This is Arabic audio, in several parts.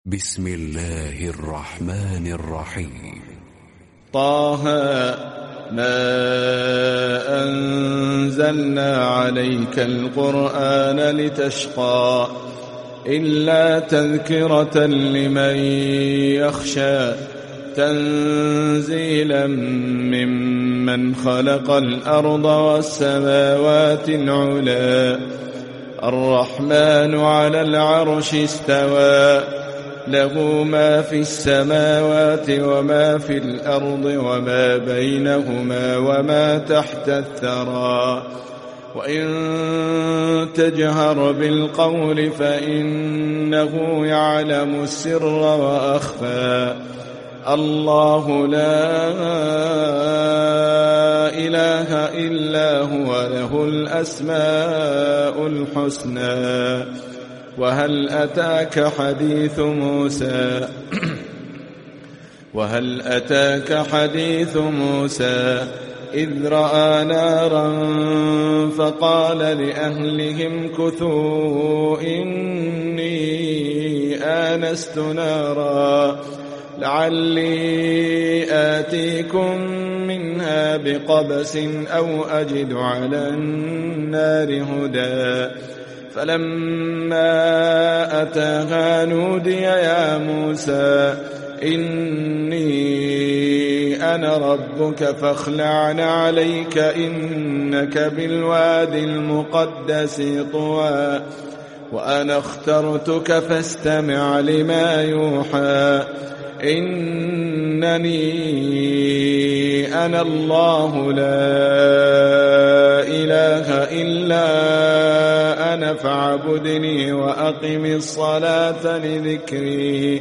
بسم الله الرحمن الرحيم. طه ما أنزلنا عليك القرآن لتشقى إلا تذكرة لمن يخشى تنزيلا ممن خلق الأرض والسماوات العلى الرحمن على العرش استوى له ما في السماوات وما في الأرض وما بينهما وما تحت الثرى وإن تجهر بالقول فإنه يعلم السر وأخفى الله لا إله إلا هو له الأسماء الحسنى. وهل أتاك حديث موسى إذ رأى نارا فقال لأهلهم كثوا إني آنست نارا لعلي آتيكم منها بقبس أو أجد على النار هدى فلما أتاها نودي يا موسى إني أنا ربك فاخلع عليك إنك بالواد المقدس طوى وأنا اخترتك فاستمع لما يوحى إنني أنا الله لا إله إلا أنا فاعبدني وأقم الصلاة لذكري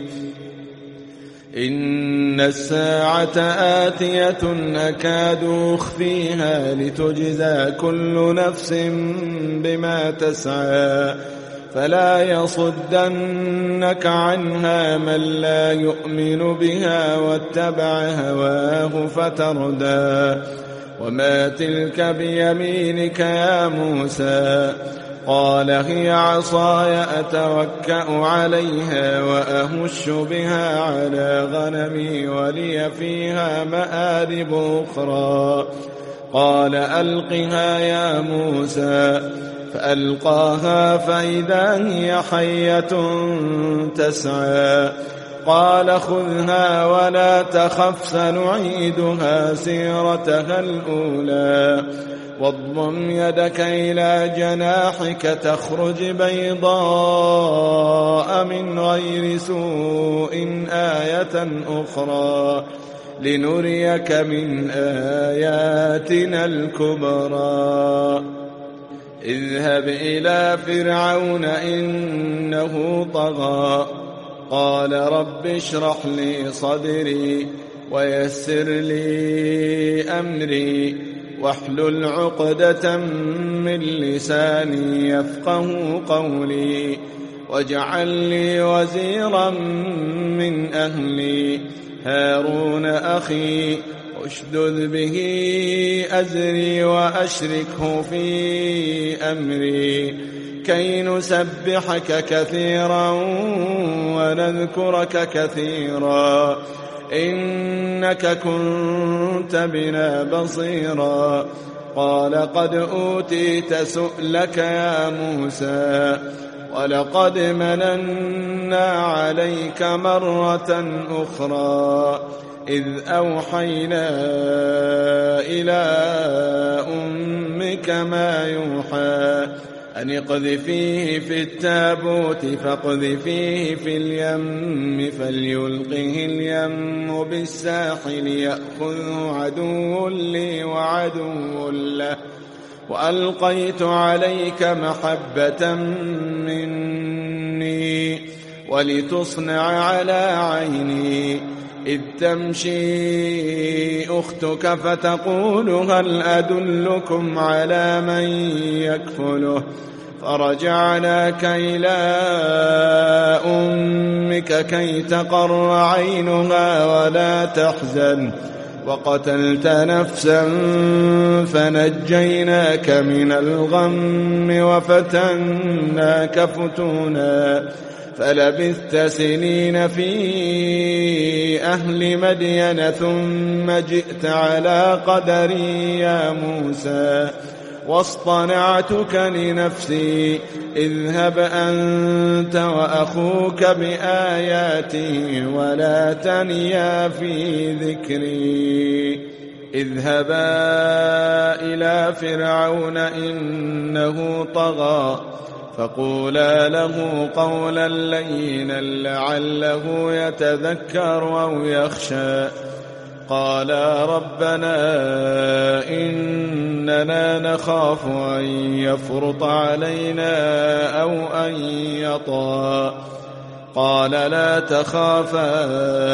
إن الساعة آتية أكاد أخفيها لتجزى كل نفس بما تسعى فلا يصدنك عنها من لا يؤمن بها واتبع هواه فتردى وما تلك بيمينك يا موسى قال هي عصاي أتوكأ عليها وأهش بها على غنمي ولي فيها مآرب أخرى قال ألقها يا موسى فألقاها فإذا هي حية تسعى قال خذها ولا تخف سنعيدها سيرتها الأولى واضم يدك إلى جناحك تخرج بيضاء من غير سوء آية أخرى لنريك من آياتنا الكبرى اذهب إلى فرعون إنه طغى قال رب اشرح لي صدري ويسر لي أمري واحلل عقدة من لساني يفقه قولي واجعل لي وزيرا من أهلي هارون أخي اشدد به أزري وأشركه في أمري كي نسبحك كثيرا ونذكرك كثيرا إنك كنت بنا بصيرا قال قد أوتيت سؤلك يا موسى ولقد مننا عليك مرة أخرى إذ أوحينا إلى أمك ما يوحى أن اقذفيه في التابوت فاقذفيه في اليم فليلقه اليم بالساحل يأخذه عدو لي وعدو له وألقيت عليك محبة مني ولتصنع على عيني إذ تمشي أختك فتقول هل أدلكم على من يكفله فرجعناك إلى أمك كي تقر عينها ولا تحزن وقتلت نفسا فنجيناك من الغم وفتناك فتونا فلبثت سنين في أهل مدين ثم جئت على قدري يا موسى واصطنعتك لنفسي اذهب أنت وأخوك بآياتي ولا تنيا في ذكري اذهبا إلى فرعون إنه طغى فقولا له قولا لينا لعله يتذكر أو يخشى قالا ربنا إننا نخاف أن يفرط علينا أو أن يطغى قال لا تخافا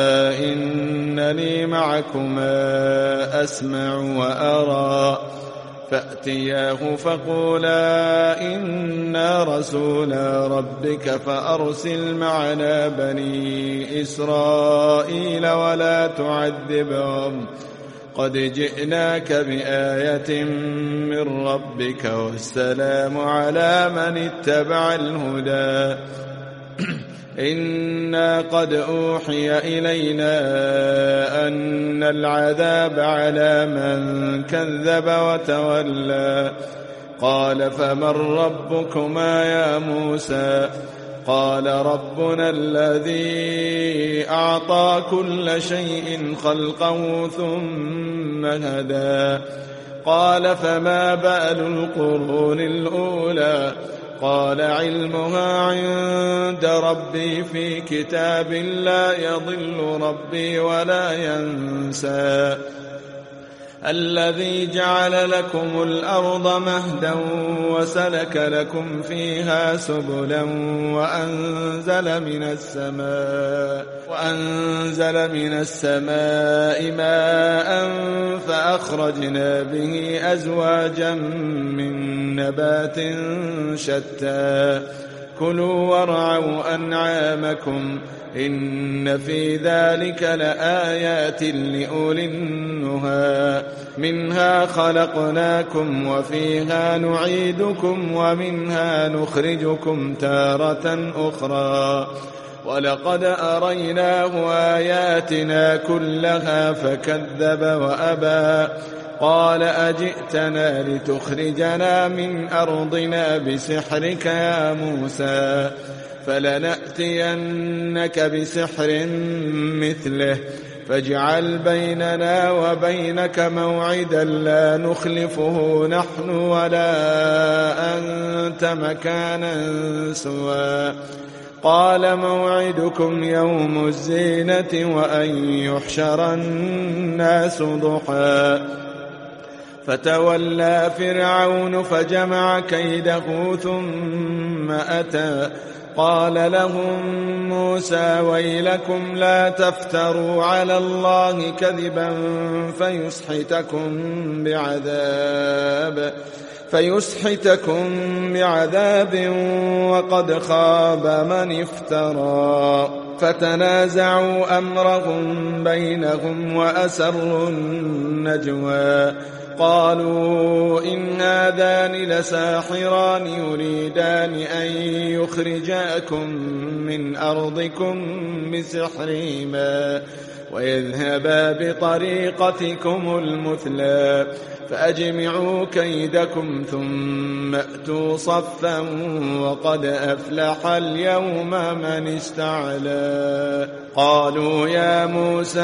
إنني معكما أسمع وأرى فأتياه فقولا إنا رسولا ربك فأرسل معنا بني إسرائيل ولا تعذبهم قد جئناك بآية من ربك والسلام على من اتبع الهدى إنا قد أوحي إلينا أن العذاب على من كذب وتولى قال فمن ربكما يا موسى قال ربنا الذي أعطى كل شيء خلقه ثم هدى قال فما بال القرون الأولى قال علمها عند ربي في كتاب لا يضل ربي ولا ينسى الذي جعل لكم الأرض مهدا وسلك لكم فيها سبلا وأنزل من السماء ماء فأخرجنا به أزواجا من نبات شتى كلوا وارعوا أنعامكم إن في ذلك لآيات لأولي النهى منها خلقناكم وفيها نعيدكم ومنها نخرجكم تارة أخرى ولقد أريناه آياتنا كلها فكذب وأبى قال أجئتنا لتخرجنا من أرضنا بسحرك يا موسى فلنأتينك بسحر مثله فاجعل بيننا وبينك موعدا لا نخلفه نحن ولا أنت مكانا سوى قال موعدكم يوم الزينة وأن يحشر الناس ضحى فتولى فرعون فجمع كيده ثم أتى قال لهم موسى ويلكم لا تفتروا على الله كذبا فيسحتكم بعذاب وقد خاب من افترى فتنازعوا أمرهم بينهم وأسروا النجوى قالوا إن هذان لساحران يريدان أن يخرجاكم من أرضكم بسحرهما ويذهبا بطريقتكم المثلى فأجمعوا كيدكم ثم أتوا صفا وقد أفلح اليوم من استعلى قالوا يا موسى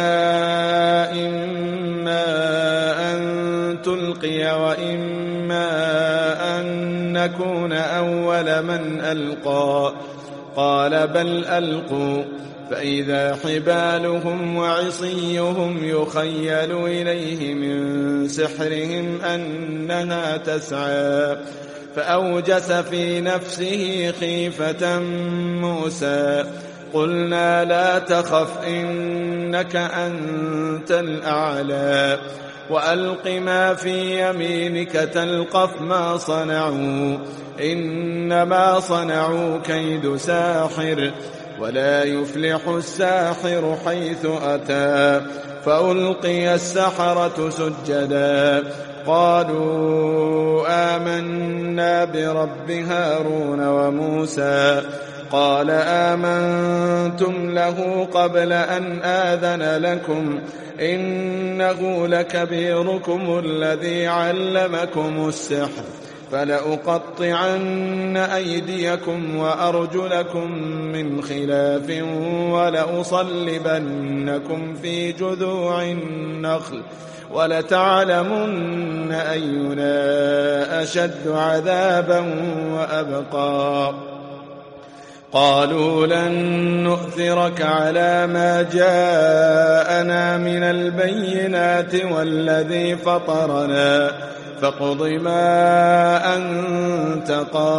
إما أن تلقي وإما أن نكون أول من ألقى قال بل ألقوا فإذا حبالهم وعصيهم يخيل إليه من سحرهم أنها تسعى فأوجس في نفسه خيفة موسى قلنا لا تخف إنك أنت الأعلى وألق ما في يمينك تلقف ما صنعوا إنما صنعوا كيد ساحر ولا يفلح الساحر حيث أتى فألقي السحرة سجدا قالوا آمنا برب هارون وموسى قال آمنتم له قبل أن آذن لكم إنه لكبيركم الذي علمكم السحر فلأقطعن أيديكم وأرجلكم من خلاف ولأصلبنكم في جذوع النخل ولتعلمن أينا أشد عذابا وأبقى قالوا لن نؤثرك على ما جاءنا من البينات والذي فطرنا فاقض ما أنت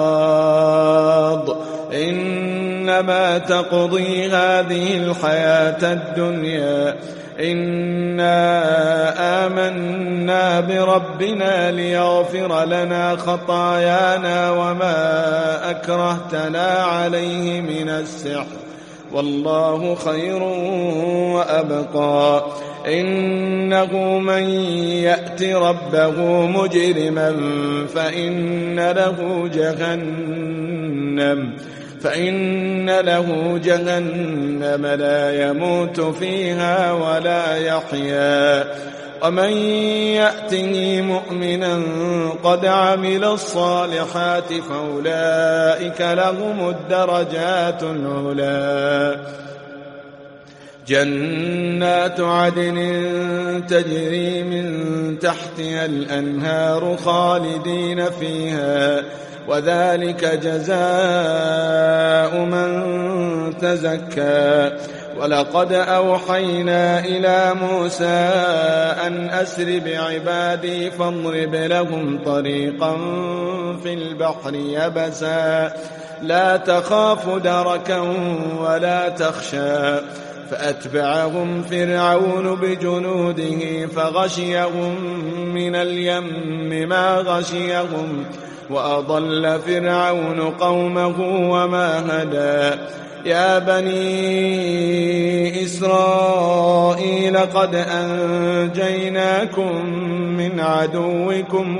قاض إنما تقضي هذه الحياة الدنيا إنا آمنا بربنا ليغفر لنا خطايانا وما أكرهتنا عليه من السحر والله خير وأبقى إنه من يأت ربه مجرما فإن له جهنم لا يموت فيها ولا يحيا ومن يأته مؤمنا قد عمل الصالحات فأولئك لهم الدرجات العلى جنات عدن تجري من تحتها الأنهار خالدين فيها وذلك جزاء من تزكى ولقد أوحينا إلى موسى أن أسر بعبادي فاضرب لهم طريقا في البحر يبسا لا تخاف دركا ولا تخشى فأتبعهم فرعون بجنوده فغشيهم من اليم ما غشيهم وأضل فرعون قومه وما هدى يا بني إسرائيل قد أنجيناكم من عدوكم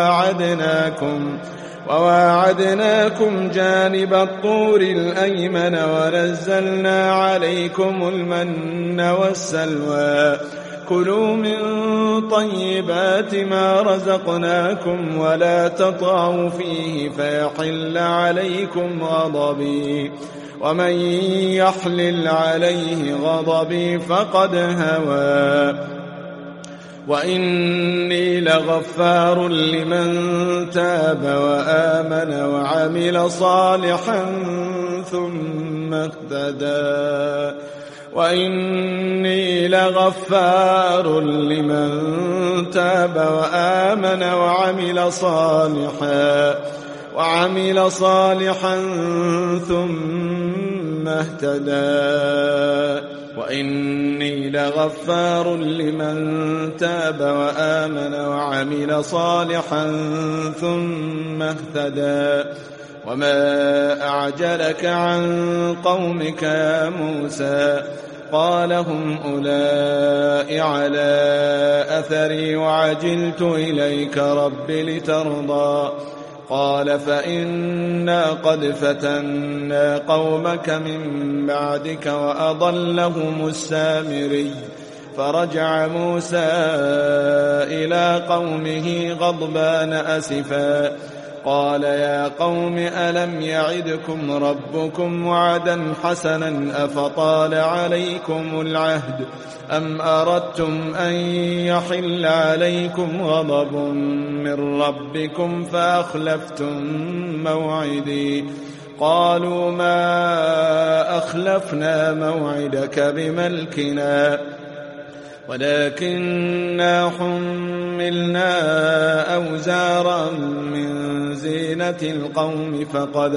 وواعدناكم جانب الطور الأيمن ونزلنا عليكم المن والسلوى كلوا من طيبات ما رزقناكم ولا تطغوا فيه فيحل عليكم غضبي ومن يحلل عليه غضبي فقد هوى وإني لغفار لمن تاب وآمن وعمل صالحا ثم اهتدى وإني لغفار لمن تاب وآمن وعمل صالحا ثم اهتدى وإني لغفار لمن تاب وآمن وعمل صالحا ثم اهتدى وما أعجلك عن قومك يا موسى قال هم أولئك على أثري وعجلت إليك رب لترضى قال فإنا قد فتنا قومك من بعدك وأضلهم السامري فرجع موسى إلى قومه غضبان أسفا قال يا قوم ألم يعدكم ربكم وعدا حسنا أفطال عليكم العهد أم أردتم أن يحل عليكم غضب من ربكم فأخلفتم موعدي قالوا ما أخلفنا موعدك بملكنا ولكننا حملنا أوزارا من زينة القوم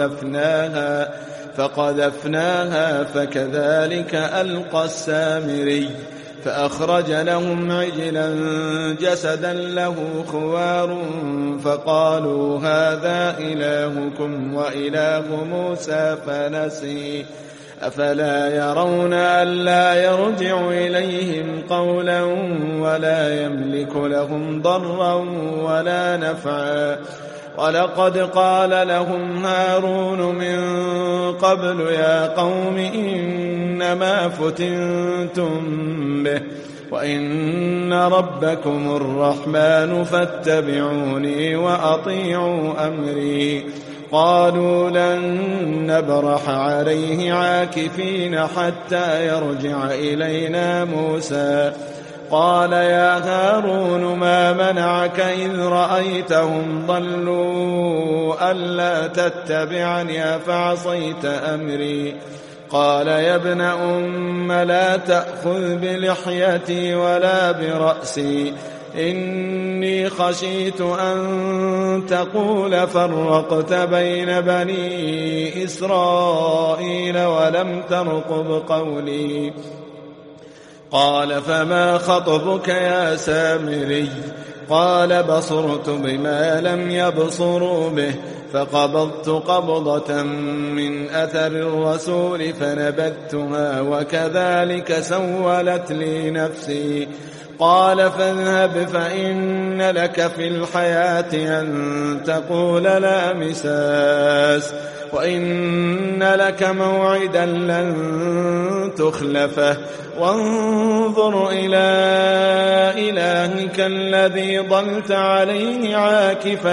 فقذفناها فكذلك ألقى السامري فأخرج لهم عجلا جسدا له خوار فقالوا هذا إلهكم وإله موسى فنسي أفلا يرون ألا يرجع إليهم قولا ولا يملك لهم ضرا ولا نفعا ولقد قال لهم هارون من قبل يا قوم إنما فتنتم به وإن ربكم الرحمن فاتبعوني وأطيعوا أمري. قالوا لن نبرح عليه عاكفين حتى يرجع إلينا موسى. قال يا هارون ما منعك إذ رأيتهم ضلوا ألا تتبعني أفعصيت أمري. قال يا ابن أم لا تأخذ بلحيتي ولا برأسي إني خشيت أن تقول فرقت بين بني إسرائيل ولم ترقب قولي. قال فما خطبك يا سامري؟ قال بصرت بما لم يبصروا به فقبضت قبضة من أثر الرسول فنبذتها وكذلك سولت لي نفسي. قال فاذهب فإن لك في الحياة أن تقول لا مساس وإن لك موعدا لن تخلفه وانظر إلى إلهك الذي ظلت عليه عاكفا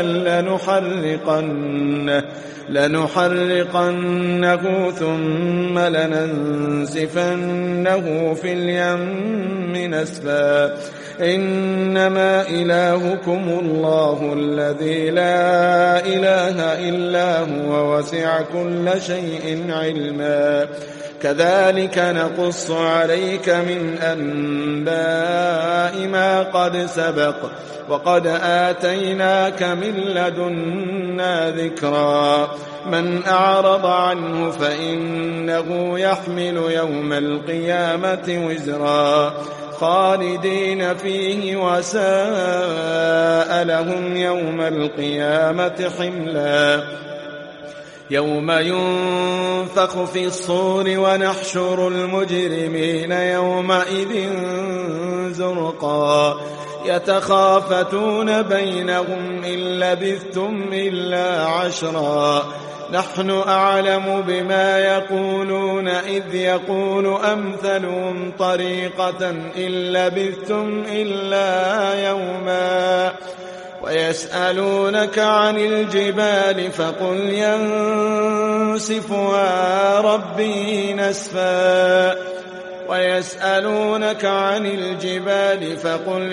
لنحرقنه ثم لننسفنه في اليم نسفا. إنما إلهكم الله الذي لا إله إلا هو وسع كل شيء علما. كذلك نقص عليك من أنباء ما قد سبق وقد آتيناك من لدنا ذكرا. من أعرض عنه فإنه يحمل يوم القيامة وزرا خالدين فيه وساء لهم يوم القيامة حملا. يوم ينفخ في الصور ونحشر المجرمين يومئذ زرقا يتخافتون بينهم إن لبثتم إلا عشرا. نحن أعلم بما يقولون إذ يقول أمثلهم طريقة إن لبثتم إلا يوما. ويسألونك عن الجبال فقل ينسفها ربي نسفا. ويسألونك عن الجبال فقل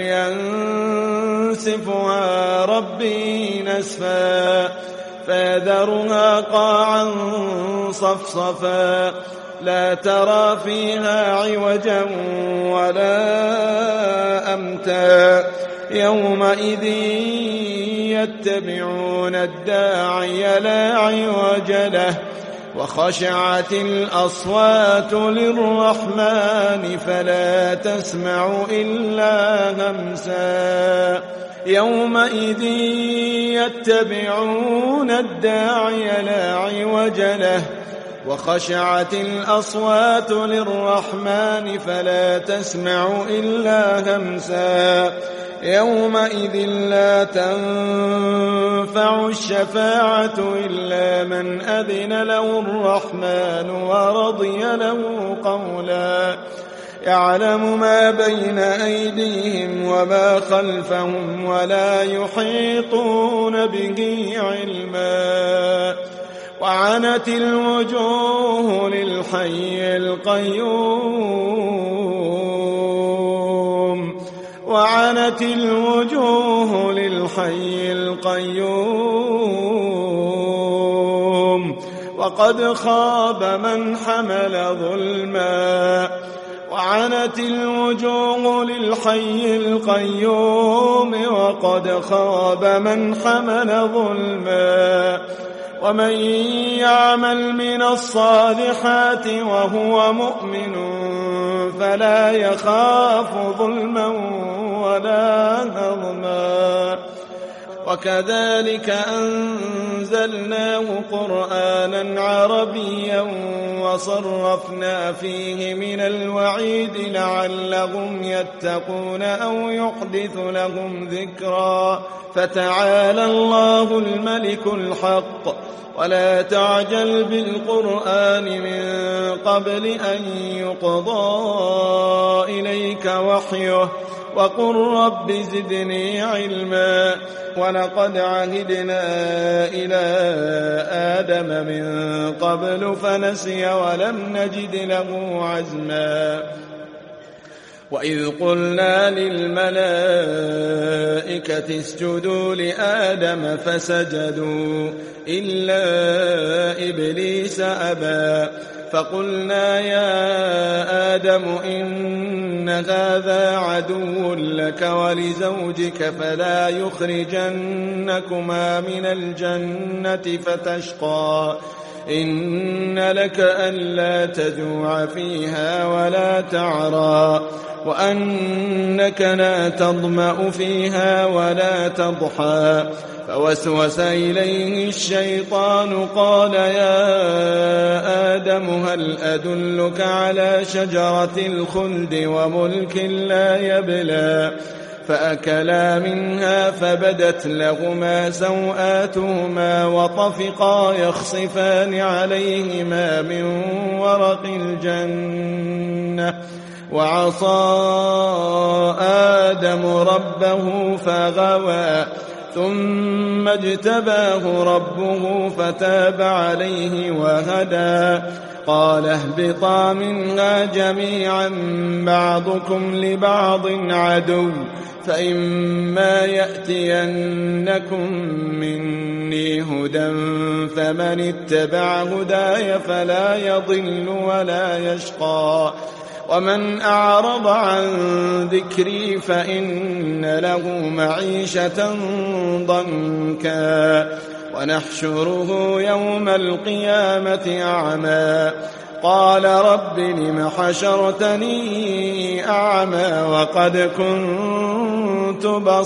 ينسفها ربي نسفا فيذرها قاعا صفصفا لا ترى فيها عوجا ولا أمتا. يومئذ يتبعون الداعي لا عوج له وخشعت الأصوات للرحمن فلا تسمع إلا همسا. يومئذ يتبعون الداعي لا عوج له وخشعت الأصوات للرحمن فلا تسمع إلا همسا. يومئذ لا تنفع الشفاعة إلا من أذن له الرحمن ورضي له قولا. يعلم ما بين أيديهم وما خلفهم ولا يحيطون به علما. وعنت الوجوه للحي القيوم وعنت الوجوه للحي القيوم وقد خاب من حمل ظلما. وعنت الوجوه للحي القيوم وقد خاب من حمل ظلما. ومن يعمل من الصالحات وهو مؤمن فلا يخاف ظلما ولا هضما. وكذلك أنزلناه قرآنا عربيا وصرفنا فيه من الوعيد لعلهم يتقون أو يحدث لهم ذكرا فتعالى الله الملك الحق ولا تعجل بالقرآن من قبل أن يقضى إليك وحيه وقل رب زدني علما ولقد عهدنا إلى آدم من قبل فنسي ولم نجد له عزما وإذ قلنا للملائكة اسجدوا لآدم فسجدوا إلا إبليس أبى فقلنا يا آدم إن هذا عدو لك ولزوجك فلا يخرجنكما من الجنة فتشقى إن لك ألا تجوع فيها ولا تعرى وأنك لا تظمأ فيها ولا تضحى فوسوس إليه الشيطان قال يا آدم هل أدلك على شجرة الخلد وملك لا يبلى فأكلا منها فبدت لهما سوآتهما وطفقا يخصفان عليهما من ورق الجنة وعصى آدم ربه فغوى ثم اجتباه ربه فتاب عليه وهدى قال اهبطا منها جميعا بعضكم لبعض عدو فإما يأتينكم مني هدى فمن اتبع هداي فلا يضل ولا يشقى ومن أعرض عن ذكري فإن له معيشة ضنكا ونحشره يوم القيامة أعمى قال رب لم حشرتني أعمى وقد كنت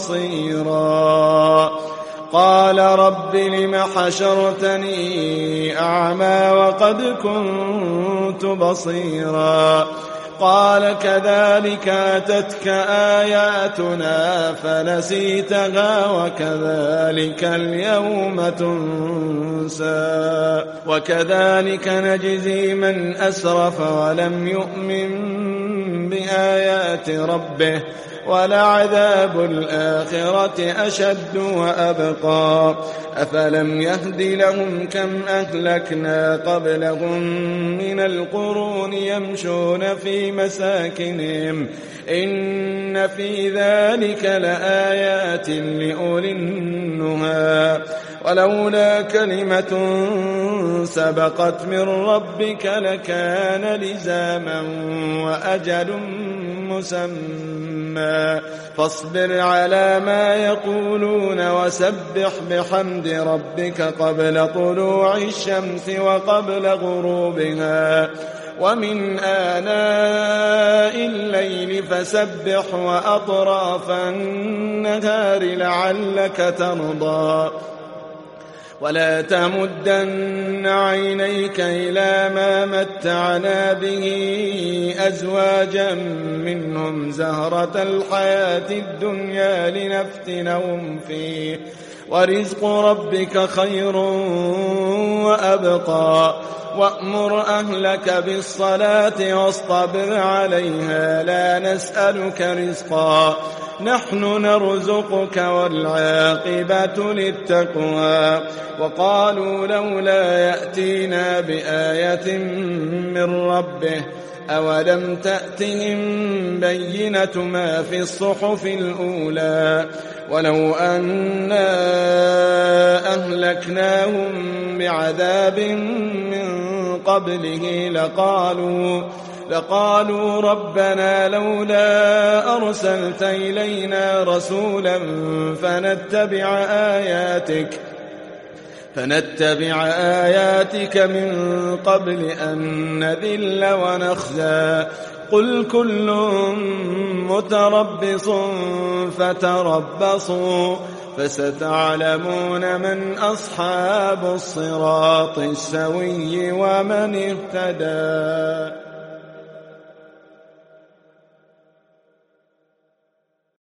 بصيرا قال رب لم حشرتني أعمى وقد كنت بصيرا قال كذلك أتتك آياتنا فنسيتها وكذلك اليوم تنسى وكذلك نجزي من أسرف ولم يؤمن بآيات ربه ولعذاب الآخرة أشد وأبقى أفلم يهد لهم كم أهلكنا قبلهم من القرون يمشون في مساكنهم إن في ذلك لآيات لأولي النهى ولولا كلمة سبقت من ربك لكان لزاما وأجل مسمى فاصبر على ما يقولون وسبح بحمد ربك قبل طلوع الشمس وقبل غروبها ومن آناء الليل فسبح وأطراف النهار لعلك ترضى ولا تمدن عينيك إلى ما متعنا به أزواجا منهم زهرة الحياة الدنيا لنفتنهم فيه ورزق ربك خير وأبقى وأمر أهلك بالصلاة واصطبر عليها لا نسألك رزقا نحن نرزقك والعاقبة للتقوى وقالوا لولا يأتينا بآية من ربه أولم تأتهم بينة ما في الصحف الأولى ولو أنا أهلكناهم بعذاب من قبله لقالوا ربنا لولا أرسلت إلينا رسولا فنتبع آياتك من قبل أن نذل ونخزى قل كل متربص فتربصوا فستعلمون من أصحاب الصراط السوي ومن اهتدى.